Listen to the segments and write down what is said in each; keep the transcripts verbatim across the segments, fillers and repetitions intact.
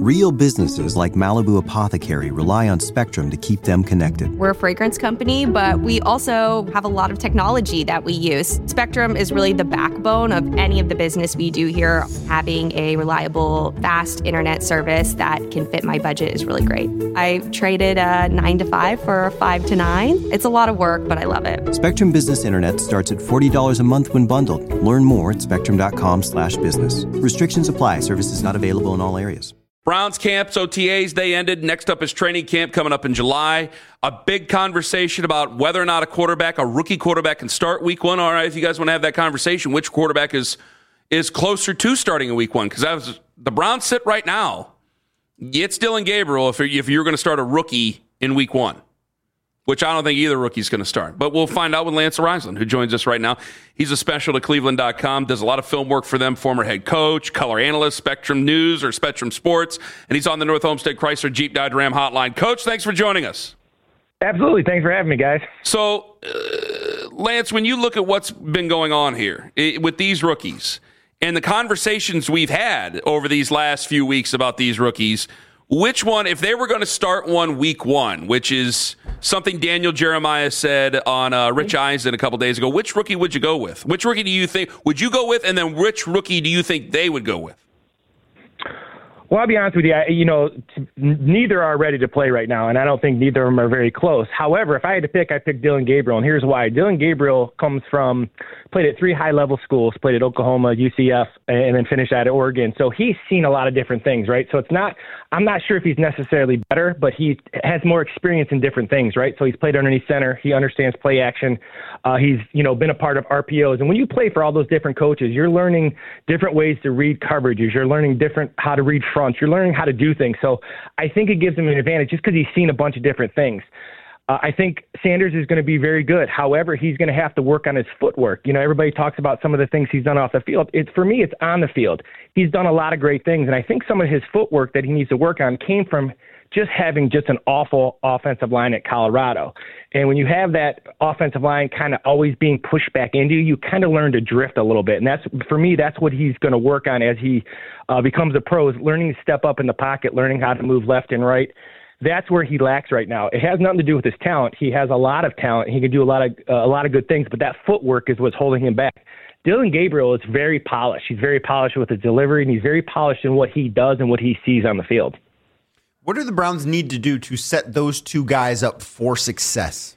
Real businesses like Malibu Apothecary rely on Spectrum to keep them connected. We're a fragrance company, but we also have a lot of technology that we use. Spectrum is really the backbone of any of the business we do here. Having a reliable, fast internet service that can fit my budget is really great. I traded a nine to five for a five to nine. It's a lot of work, but I love it. Spectrum Business Internet starts at forty dollars a month when bundled. Learn more at spectrum.com slash business. Restrictions apply. Services not available in all areas. Browns camps, O T As, they ended. Next up is training camp coming up in July. A big conversation about whether or not a quarterback, a rookie quarterback, can start week one. All right, if you guys want to have that conversation, which quarterback is is closer to starting in week one? Because as the Browns sit right now, it's Dillon Gabriel if you're, if you're going to start a rookie in week one, which I don't think either rookie's going to start. But we'll find out with Lance Reisland, who joins us right now. He's a special to Cleveland dot com, does a lot of film work for them, former head coach, color analyst, Spectrum News or Spectrum Sports, and he's on the North Olmsted Chrysler Jeep Dodge Ram hotline. Coach, thanks for joining us. Absolutely. Thanks for having me, guys. So, uh, Lance, when you look at what's been going on here it, with these rookies and the conversations we've had over these last few weeks about these rookies, which one, if they were going to start one week one, which is something Daniel Jeremiah said on uh, Rich Eisen a couple days ago, which rookie would you go with? Which rookie do you think would you go with? And then which rookie do you think they would go with? Well, I'll be honest with you. I, you know, t- neither are ready to play right now, and I don't think neither of them are very close. However, if I had to pick, I'd pick Dillon Gabriel, and here's why. Dillon Gabriel comes from, played at three high-level schools, played at Oklahoma, U C F, and then finished at Oregon. So he's seen a lot of different things, right? So it's not, I'm not sure if he's necessarily better, but he has more experience in different things, right? So he's played underneath center. He understands play action. Uh, he's, you know, been a part of R P Os. And when you play for all those different coaches, you're learning different ways to read coverages. You're learning different how to read fronts. You're learning how to do things. So I think it gives him an advantage just because he's seen a bunch of different things. Uh, I think Sanders is going to be very good. However, he's going to have to work on his footwork. You know, everybody talks about some of the things he's done off the field. It's, for me, it's on the field. He's done a lot of great things, and I think some of his footwork that he needs to work on came from just having just an awful offensive line at Colorado. And when you have that offensive line kind of always being pushed back into you, you kind of learn to drift a little bit. And that's, for me, that's what he's going to work on as he uh, becomes a pro, is learning to step up in the pocket, learning how to move left and right. That's where he lacks right now. It has nothing to do with his talent. He has a lot of talent. He can do a lot of uh, a lot of good things, but that footwork is what's holding him back. Dillon Gabriel is very polished. He's very polished with his delivery, and he's very polished in what he does and what he sees on the field. What do the Browns need to do to set those two guys up for success?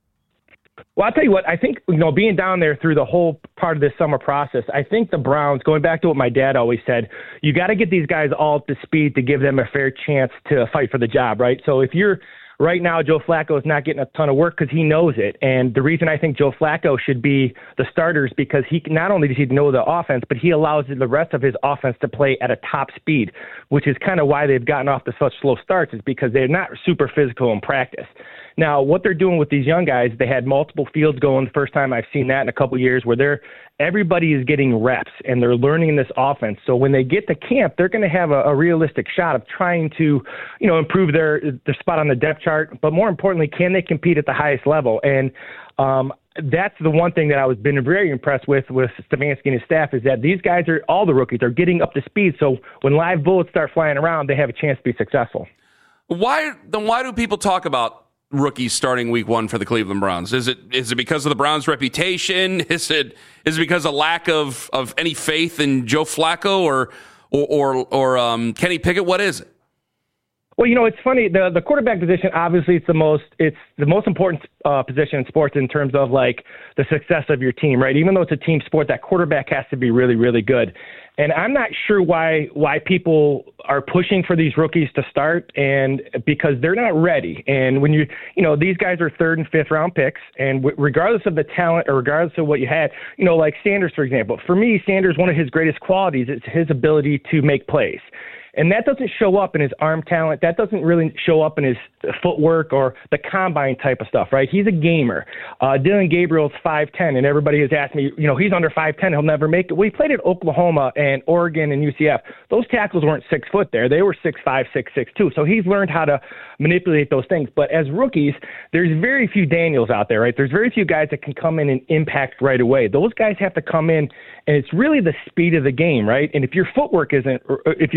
Well, I'll tell you what, I think, you know, being down there through the whole part of this summer process, I think the Browns, going back to what my dad always said, you got to get these guys all up to speed to give them a fair chance to fight for the job, right? So if you're right now, Joe Flacco is not getting a ton of work because he knows it. And the reason I think Joe Flacco should be the starter is because he not only does he know the offense, but he allows the rest of his offense to play at a top speed, which is kind of why they've gotten off to such slow starts, is because they're not super physical in practice. Now, what they're doing with these young guys, they had multiple fields going the first time I've seen that in a couple of years, where they're everybody is getting reps and they're learning this offense. So when they get to camp, they're going to have a, a realistic shot of trying to, you know, improve their their spot on the depth chart. But more importantly, can they compete at the highest level? And um, that's the one thing that I was been very impressed with with Stefanski and his staff, is that these guys are, all the rookies are getting up to speed. So when live bullets start flying around, they have a chance to be successful. Why then? Why do people talk about rookies starting week one for the Cleveland Browns? Is it is it because of the Browns' reputation? Is it is it because of lack of, of any faith in Joe Flacco or or or, or um, Kenny Pickett? What is it? Well, you know, it's funny. The the quarterback position, obviously, it's the most it's the most important uh, position in sports in terms of like the success of your team, right? Even though it's a team sport, that quarterback has to be really, really good. And I'm not sure why why people are pushing for these rookies to start, and because they're not ready. And when you, you know, these guys are third and fifth round picks, and w- regardless of the talent or regardless of what you had, you know, like Sanders, for example, for me, Sanders, one of his greatest qualities is his ability to make plays. And that doesn't show up in his arm talent. That doesn't really show up in his footwork or the combine type of stuff, right? He's a gamer. Uh, Dillon Gabriel's five ten, and everybody has asked me, you know, he's under five ten, he'll never make it. Well, he played at Oklahoma and Oregon and U C F. Those tackles weren't six foot there. They were six five, six six two. So he's learned how to manipulate those things. But as rookies, there's very few Daniels out there, right? There's very few guys that can come in and impact right away. Those guys have to come in, and it's really the speed of the game, right? And if your footwork isn't, if your footwork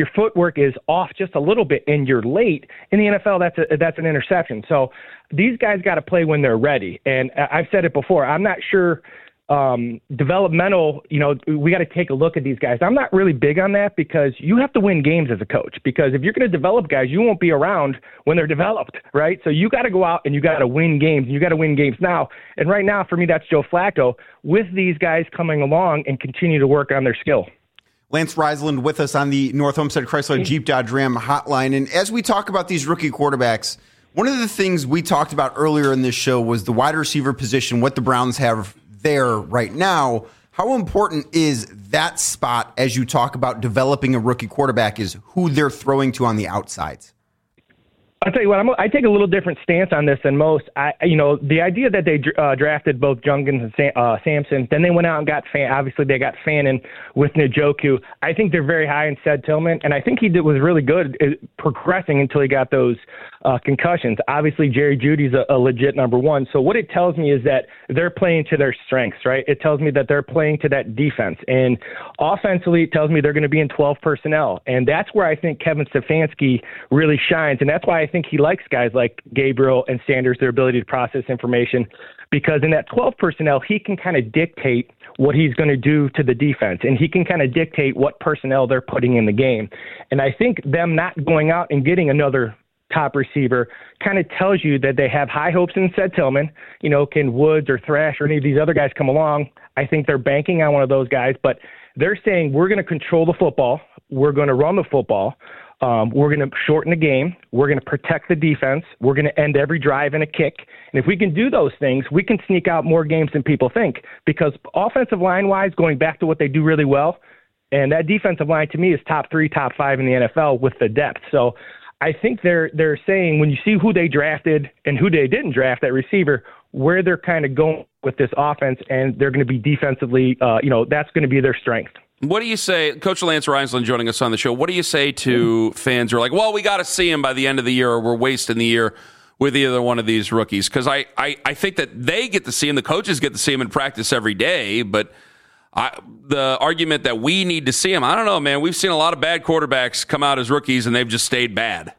footwork is off just a little bit and you're late, in the N F L, that's a, that's an interception. So these guys got to play when they're ready. And I've said it before, I'm not sure um, developmental, you know, we got to take a look at these guys. I'm not really big on that because you have to win games as a coach, because if you're going to develop guys, you won't be around when they're developed, right? So you got to go out and you got to win games. You got to win games now. And right now, for me, that's Joe Flacco with these guys coming along and continue to work on their skill. Lance Reisland with us on the North Homestead Chrysler Jeep Dodge Ram hotline. And as we talk about these rookie quarterbacks, one of the things we talked about earlier in this show was the wide receiver position, what the Browns have there right now. How important is that spot as you talk about developing a rookie quarterback, is who they're throwing to on the outsides? I'll tell you what, I'm, I take a little different stance on this than most. I, you know, the idea that they uh, drafted both Jungins and Sam, uh, Sampson, then they went out and got Fan. Obviously, they got Fannin with Njoku. I think they're very high in Sed Tillman, and I think he did, was really good at progressing until he got those uh, concussions. Obviously, Jerry Jeudy's a, a legit number one. So what it tells me is that they're playing to their strengths, right? It tells me that they're playing to that defense, and offensively, it tells me they're going to be in twelve personnel, and that's where I think Kevin Stefanski really shines, and that's why I think he likes guys like Gabriel and Sanders, their ability to process information, because in that twelve personnel, he can kind of dictate what he's going to do to the defense, and he can kind of dictate what personnel they're putting in the game. And I think them not going out and getting another top receiver kind of tells you that they have high hopes in Sed Tillman. You know, can Woods or Thrash or any of these other guys come along? I think they're banking on one of those guys, but they're saying we're going to control the football. We're going to run the football. Um, we're going to shorten the game. We're going to protect the defense. We're going to end every drive in a kick. And if we can do those things, we can sneak out more games than people think, because offensive line-wise, going back to what they do really well, and that defensive line to me is top three, top five in the N F L with the depth. So I think they're they're saying when you see who they drafted and who they didn't draft at receiver, where they're kind of going with this offense, and they're going to be defensively, uh, you know, that's going to be their strength. What do you say, Coach Lance Reisland joining us on the show, what do you say to fans who are like, well, we got to see him by the end of the year or we're wasting the year with either one of these rookies? Because I, I, I think that they get to see him, the coaches get to see him in practice every day, but I, the argument that we need to see him, I don't know, man. We've seen a lot of bad quarterbacks come out as rookies and they've just stayed bad.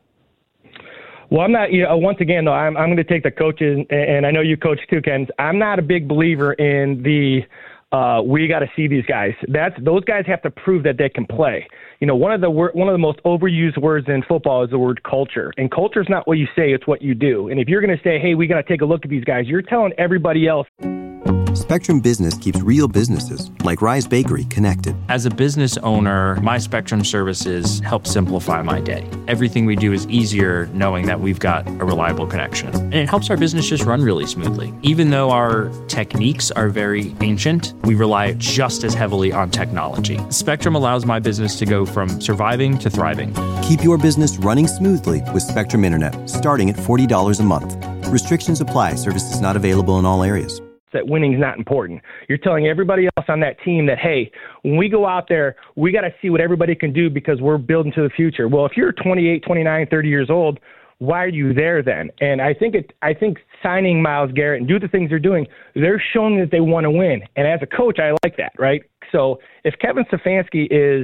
Well, I'm not, you know, once again, though, I'm, I'm going to take the coaches, and I know you coach too, Ken. I'm not a big believer in the Uh, we got to see these guys. That's those guys have to prove that they can play. You know, one of the wor- one of the most overused words in football is the word culture. And culture is not what you say; it's what you do. And if you're going to say, "Hey, we got to take a look at these guys," you're telling everybody else. Spectrum Business keeps real businesses like Rise Bakery connected. As a business owner, my Spectrum services help simplify my day. Everything we do is easier knowing that we've got a reliable connection. And it helps our business just run really smoothly. Even though our techniques are very ancient, we rely just as heavily on technology. Spectrum allows my business to go from surviving to thriving. Keep your business running smoothly with Spectrum Internet, starting at forty dollars a month. Restrictions apply. Services not available in all areas. That winning is not important. You're telling everybody else on that team that, hey, when we go out there, we got to see what everybody can do because we're building to the future. Well, if you're twenty-eight, twenty-nine, thirty years old, why are you there then? And I think it, I think signing Myles Garrett and do the things they're doing, they're showing that they want to win. And as a coach, I like that, right? So if Kevin Stefanski is,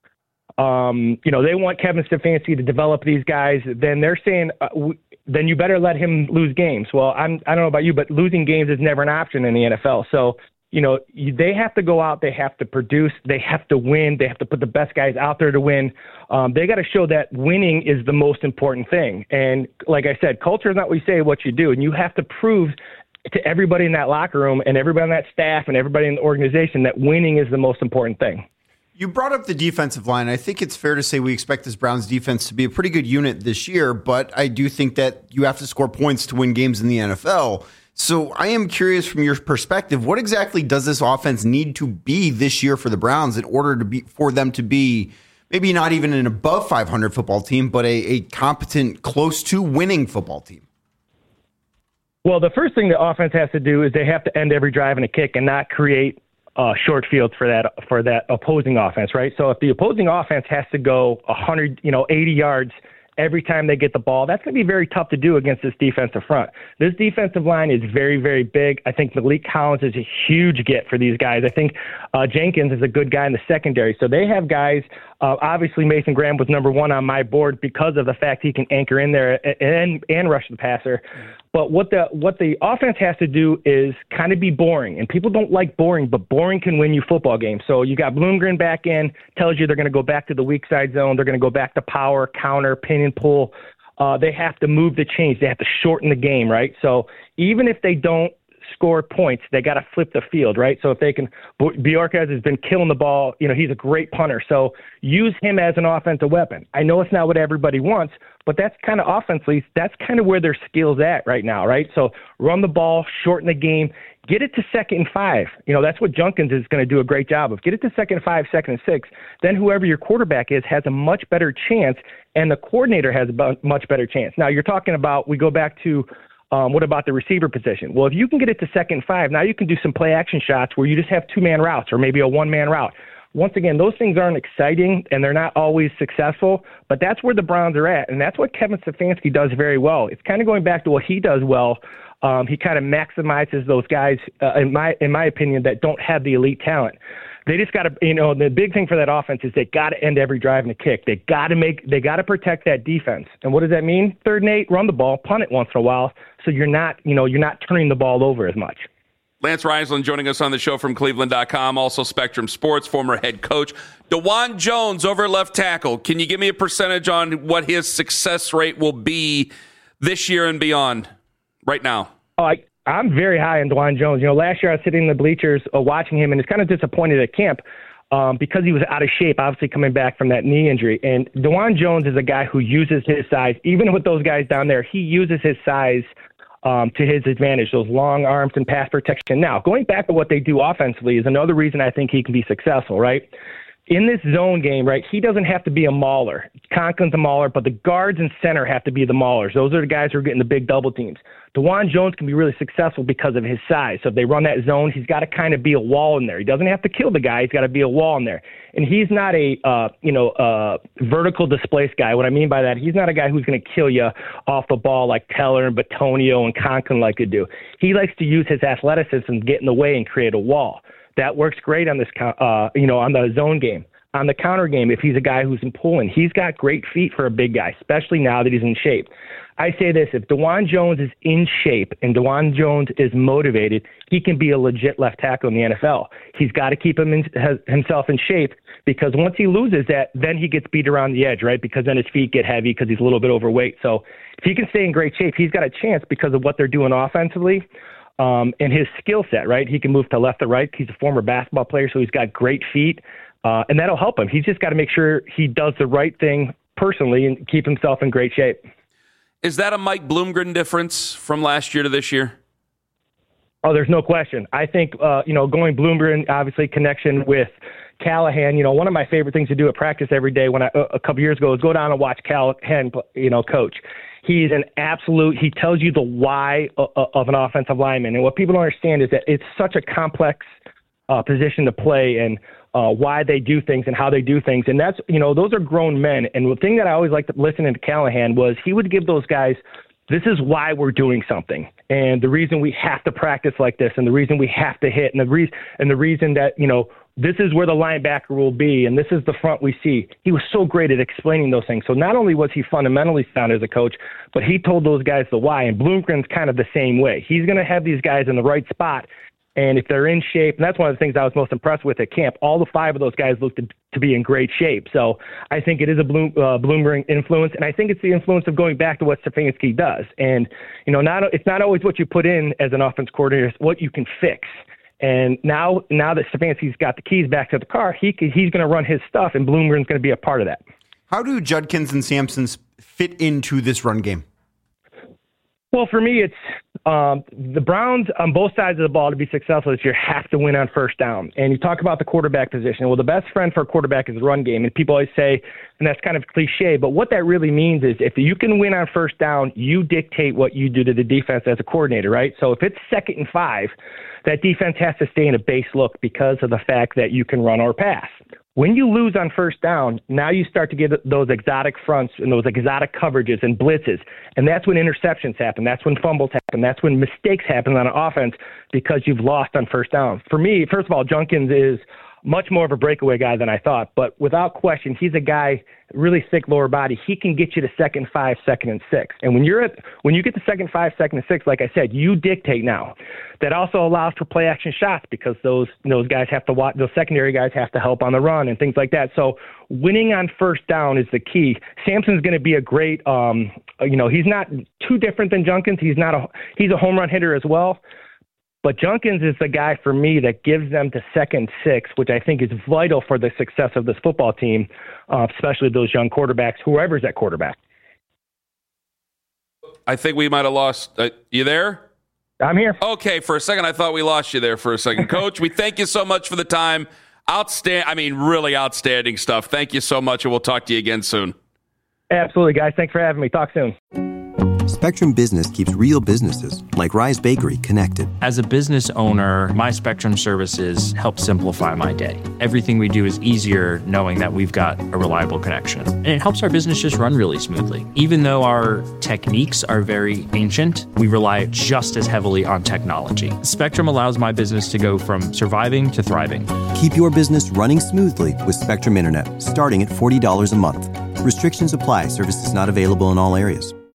um, you know, they want Kevin Stefanski to develop these guys, then they're saying, uh, we, then you better let him lose games. Well, I'm, I don't know about you, but losing games is never an option in the N F L. So, you know, you, they have to go out, they have to produce, they have to win, they have to put the best guys out there to win. Um, they got to show that winning is the most important thing. And like I said, culture is not what you say, what you do. And you have to prove to everybody in that locker room and everybody on that staff and everybody in the organization that winning is the most important thing. You brought up the defensive line. I think it's fair to say we expect this Browns defense to be a pretty good unit this year, but I do think that you have to score points to win games in the N F L. So I am curious from your perspective, what exactly does this offense need to be this year for the Browns in order to be for them to be maybe not even an above five hundred football team, but a, a competent, close to winning football team? Well, the first thing the offense has to do is they have to end every drive in a kick and not create Uh, short fields for that for that opposing offense, right? So if the opposing offense has to go one hundred, you know, eighty yards every time they get the ball. That's going to be very tough to do against this defensive front. This defensive line is very, very big. I think Malik Collins is a huge get for these guys. I think uh, Jenkins is a good guy in the secondary. So they have guys. Uh, obviously, Mason Graham was number one on my board because of the fact he can anchor in there and and rush the passer. But what the what the offense has to do is kind of be boring. And people don't like boring, but boring can win you football games. So you got Bloomgren back in, tells you they're going to go back to the weak side zone. They're going to go back to power, counter, pin and pull. Uh, they have to move the chains. They have to shorten the game, right? So even if they don't score points, they got to flip the field, right? So if they can, Bjorquez has been killing the ball. You know, he's a great punter. So use him as an offensive weapon. I know it's not what everybody wants, but that's kind of offensively, that's kind of where their skill's at right now, right? So run the ball, shorten the game, get it to second and five. You know, that's what Junkins is going to do a great job of. Get it to second and five, second and six. Then whoever your quarterback is has a much better chance, and the coordinator has a much better chance. Now, you're talking about, we go back to, Um, what about the receiver position? Well, if you can get it to second and five, now you can do some play action shots where you just have two-man routes or maybe a one-man route. Once again, those things aren't exciting and they're not always successful, but that's where the Browns are at, and that's what Kevin Stefanski does very well. It's kind of going back to what he does well. Um, he kind of maximizes those guys, uh, in my in my opinion, that don't have the elite talent. They just got to, you know, the big thing for that offense is they got to end every drive in a kick. They got to make, they got to protect that defense. And what does that mean? Third and eight, run the ball, punt it once in a while, so you're not, you know, you're not turning the ball over as much. Lance Reisland joining us on the show from Cleveland dot com, also Spectrum Sports, former head coach. DeJuan Jones over at left tackle. Can you give me a percentage on what his success rate will be this year and beyond right now? Oh, I, I'm very high on DeJuan Jones. You know, last year I was sitting in the bleachers uh, watching him, and it's kind of disappointed at camp um, because he was out of shape, obviously coming back from that knee injury. And DeJuan Jones is a guy who uses his size. Even with those guys down there, he uses his size um, to his advantage, those long arms and pass protection. Now, going back to what they do offensively is another reason I think he can be successful, right? In this zone game, right, he doesn't have to be a mauler. Conklin's a mauler, but the guards and center have to be the maulers. Those are the guys who are getting the big double teams. DeJuan Jones can be really successful because of his size. So if they run that zone, he's got to kind of be a wall in there. He doesn't have to kill the guy. He's got to be a wall in there. And he's not a, uh, you know, uh, vertical displaced guy. What I mean by that, he's not a guy who's going to kill you off the ball like Teller and Batonio and Conklin like to do. He likes to use his athleticism, get in the way, and create a wall. That works great on this, uh, you know, on the zone game. On the counter game, if he's a guy who's in pulling, he's got great feet for a big guy, especially now that he's in shape. I say this, if DeJuan Jones is in shape and DeJuan Jones is motivated, he can be a legit left tackle in the N F L. He's got to keep him in, has, himself in shape, because once he loses that, then he gets beat around the edge, right? Because then his feet get heavy because he's a little bit overweight. So if he can stay in great shape, he's got a chance because of what they're doing offensively. Um, and his skill set, right? He can move to left or right. He's a former basketball player, so he's got great feet. Uh, and that'll help him. He's just got to make sure he does the right thing personally and keep himself in great shape. Is that a Mike Bloomgren difference from last year to this year? Oh, there's no question. I think, uh, you know, going Bloomgren, obviously connection with Callahan, you know, one of my favorite things to do at practice every day when I, a couple years ago, is go down and watch Callahan, you know, coach. He's an absolute, he tells you the why of, of an offensive lineman. And what people don't understand is that it's such a complex uh, position to play, and Uh, why they do things and how they do things. And that's, you know, those are grown men. And the thing that I always liked listening to Callahan was he would give those guys, this is why we're doing something. And the reason we have to practice like this, and the reason we have to hit, and the reason, and the reason that, you know, this is where the linebacker will be, and this is the front we see. He was so great at explaining those things. So not only was he fundamentally sound as a coach, but he told those guys the why. And Bloomgren's kind of the same way. He's going to have these guys in the right spot. And if they're in shape, and that's one of the things I was most impressed with at camp, all the five of those guys looked to, to be in great shape. So I think it is a Bloom, uh, Bloomgren influence, and I think it's the influence of going back to what Stefanski does. And, you know, not it's not always what you put in as an offense coordinator, it's what you can fix. And now now that Stefanski's got the keys back to the car, he he's going to run his stuff, and Bloomgren's going to be a part of that. How do Judkins and Sampson fit into this run game? Well, for me, it's um, the Browns on both sides of the ball to be successful this year have to win on first down. And you talk about the quarterback position. Well, the best friend for a quarterback is the run game. And people always say, and that's kind of cliche, but what that really means is if you can win on first down, you dictate what you do to the defense as a coordinator, right? So if it's second and five, that defense has to stay in a base look because of the fact that you can run or pass. When you lose on first down, now you start to get those exotic fronts and those exotic coverages and blitzes. And that's when interceptions happen. That's when fumbles happen. That's when mistakes happen on an offense because you've lost on first down. For me, first of all, Junkins is much more of a breakaway guy than I thought. But without question, he's a guy, really thick lower body. He can get you to second five, second and six. And when you're at, when you get to second five, second and six, like I said, you dictate now. That also allows for play action shots because those those guys have to watch, those secondary guys have to help on the run and things like that. So winning on first down is the key. Samson's going to be a great, um, you know, he's not too different than Junkins. He's not a he's a home run hitter as well. But Junkins is the guy for me that gives them to second six, which I think is vital for the success of this football team, uh, especially those young quarterbacks, whoever's at quarterback. I think we might have lost. Uh, you there? I'm here. Okay, for a second, I thought we lost you there for a second. Coach, we thank you so much for the time. Outstanding, I mean, really outstanding stuff. Thank you so much, and we'll talk to you again soon. Absolutely, guys. Thanks for having me. Talk soon. Spectrum Business keeps real businesses, like Rise Bakery, connected. As a business owner, my Spectrum services help simplify my day. Everything we do is easier knowing that we've got a reliable connection. And it helps our business just run really smoothly. Even though our techniques are very ancient, we rely just as heavily on technology. Spectrum allows my business to go from surviving to thriving. Keep your business running smoothly with Spectrum Internet, starting at forty dollars a month. Restrictions apply. Services not available in all areas.